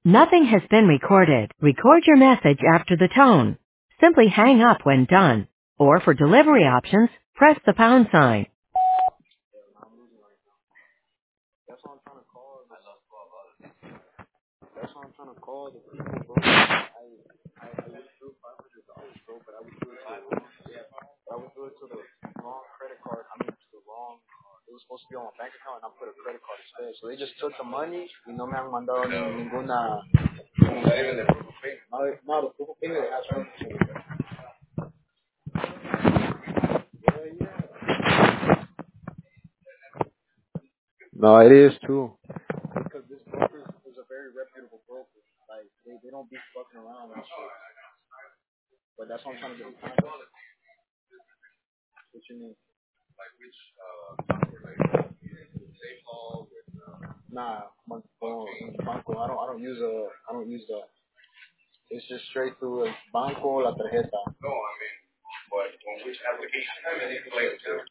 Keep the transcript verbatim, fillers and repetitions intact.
Nothing has been recorded. Record your message after the tone. Simply hang up when done. Or for delivery options, press the pound sign. That's why I'm trying to call. That's why I'm trying to call the people, bro. I I I would do five hundred dollars, bro, but I would do it to the wrong. I would do it to the wrong credit card. I mean, to the wrong. Uh, it was supposed to be on my bank account, and I put a credit card instead. So they just took the money. Y no me han mandado ni- ninguna. No, no, the proof of payment has one. Yeah, yeah. No, it is too. Because this broker is a very reputable broker. Like they, they don't be fucking around and shit. But that's what I'm trying to get in contact. What you mean? Nah, Banco, Banco. I don't I don't use a I don't use a. It's just straight through Banco La Tarjeta.